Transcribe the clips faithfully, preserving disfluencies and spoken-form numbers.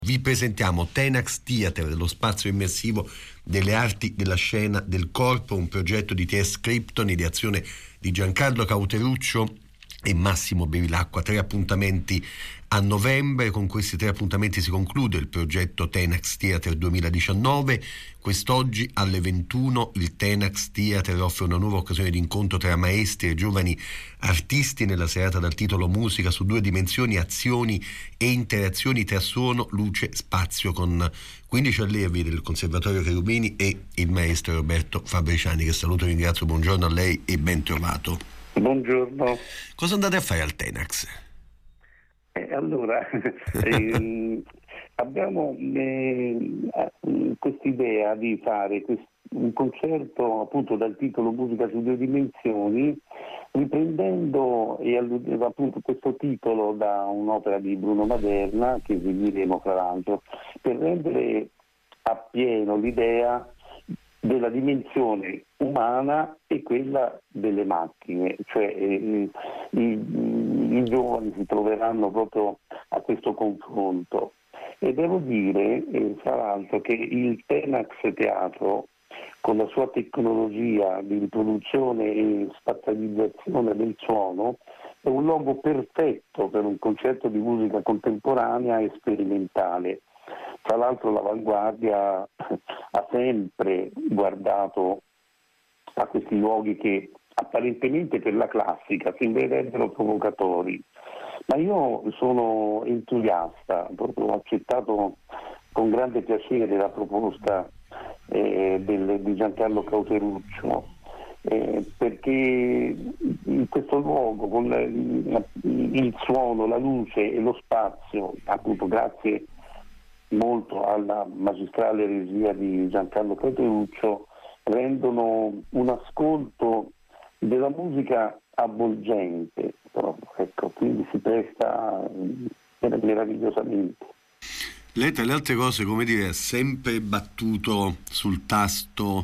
Vi presentiamo Tenax Theater, lo spazio immersivo delle arti della scena del corpo, un progetto di T S Krypton, ideazione di Giancarlo Cauteruccio e Massimo Bevilacqua. Tre appuntamenti a novembre. Con questi tre appuntamenti si conclude il progetto Tenax Theater duemiladiciannove. Quest'oggi alle ventuno il Tenax Theater offre una nuova occasione di incontro tra maestri e giovani artisti nella serata dal titolo Musica su due dimensioni, azioni e interazioni tra suono, luce, spazio, con quindici allievi del Conservatorio Cherubini e il maestro Roberto Fabriciani, che saluto e ringrazio. Buongiorno a lei e ben trovato. Buongiorno. Cosa andate a fare al Tenax? Eh, allora, eh, abbiamo eh, quest'idea di fare quest- un concerto appunto dal titolo Musica su due dimensioni, riprendendo e alludeva appunto questo titolo da un'opera di Bruno Maderna, che eseguiremo fra l'altro, per rendere appieno l'idea della dimensione umana e quella delle macchine, cioè eh, i, i giovani si troveranno proprio a questo confronto. E devo dire, eh, fra l'altro, che il Tenax Teatro, con la sua tecnologia di riproduzione e spazializzazione del suono, è un luogo perfetto per un concerto di musica contemporanea e sperimentale. Tra l'altro l'Avanguardia ha sempre guardato a questi luoghi che apparentemente per la classica sembrerebbero provocatori, ma io sono entusiasta, proprio ho accettato con grande piacere la proposta eh, del, di Giancarlo Cauteruccio, eh, perché in questo luogo con la, il, il suono, la luce e lo spazio, appunto grazie molto alla magistrale regia di Giancarlo Cauteruccio, rendono un ascolto della musica avvolgente, proprio, ecco, quindi si presta meravigliosamente. Lei, tra le altre cose, come dire, ha sempre battuto sul tasto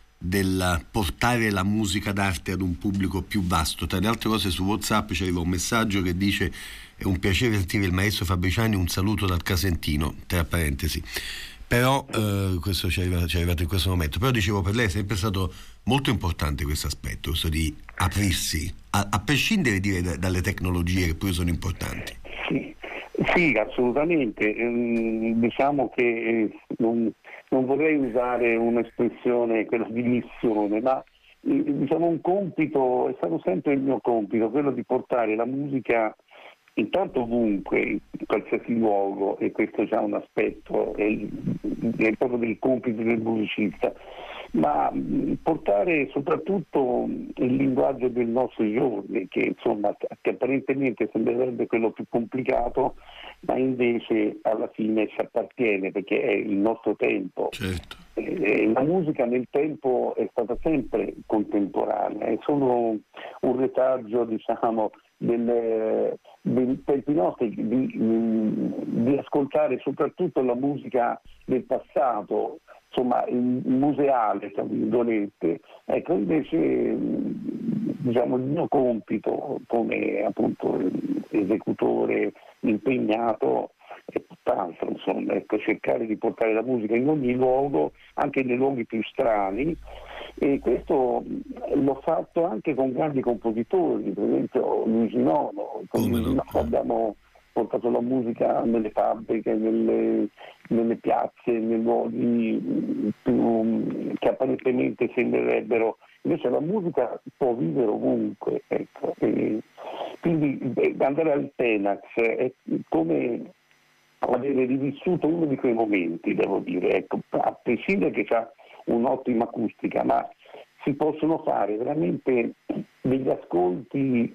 del portare la musica d'arte ad un pubblico più vasto. Tra le altre cose, su WhatsApp c'era un messaggio che dice: è un piacere sentire il maestro Fabriciani, un saluto dal Casentino, tra parentesi. Però eh, questo ci è, arrivato, ci è arrivato in questo momento. Però dicevo, per lei è sempre stato molto importante questo aspetto, questo di aprirsi, a, a prescindere dire, da, dalle tecnologie che pure sono importanti. Sì, sì, assolutamente. Ehm, diciamo che eh, non, non vorrei usare un'espressione, quella di missione, ma eh, diciamo un compito, è stato sempre il mio compito, quello di portare la musica intanto ovunque, in qualsiasi luogo, e questo già un aspetto, è, è proprio del compito del musicista, ma portare soprattutto il linguaggio dei nostri giorni, che insomma che apparentemente sembrerebbe quello più complicato, ma invece alla fine ci appartiene perché è il nostro tempo. Certo. Eh, la musica nel tempo è stata sempre contemporanea, è solo un retaggio, diciamo, del, dei tempi nostri, di, di ascoltare soprattutto la musica del passato, insomma museale, tra virgolette. Ecco, invece diciamo il mio compito come appunto esecutore impegnato è tutt'altro, insomma, ecco, cercare di portare la musica in ogni luogo, anche nei luoghi più strani, e questo l'ho fatto anche con grandi compositori, per esempio Luigi Nono. Con Luigi Nono abbiamo portato la musica nelle fabbriche, nelle, nelle piazze, nei luoghi più, che apparentemente sembrerebbero, invece la musica può vivere ovunque, ecco. E quindi andare al Tenax è come avere rivissuto uno di quei momenti, devo dire, ecco, a prescindere che c'ha un'ottima acustica, ma si possono fare veramente degli ascolti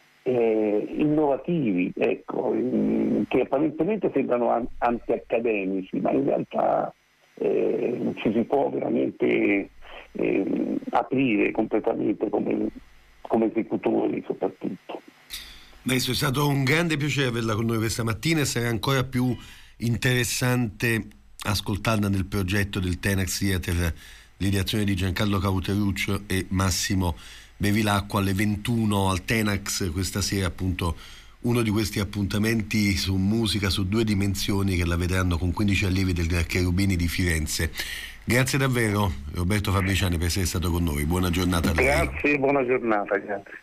eh, innovativi, ecco, eh, che apparentemente sembrano an- anti-accademici, ma in realtà eh, ci si può veramente eh, aprire completamente come, come esecutori soprattutto. Maestro, è stato un grande piacere averla con noi questa mattina e sarà ancora più interessante ascoltarla nel progetto del Tenax Theater, l'ideazione di Giancarlo Cauteruccio e Massimo Bevilacqua alle ventuno al Tenax questa sera, appunto uno di questi appuntamenti su musica su due dimensioni che la vedranno con quindici allievi del Cherubini di Firenze. Grazie davvero Roberto Fabriciani per essere stato con noi, buona giornata a lei. Grazie, buona giornata, grazie.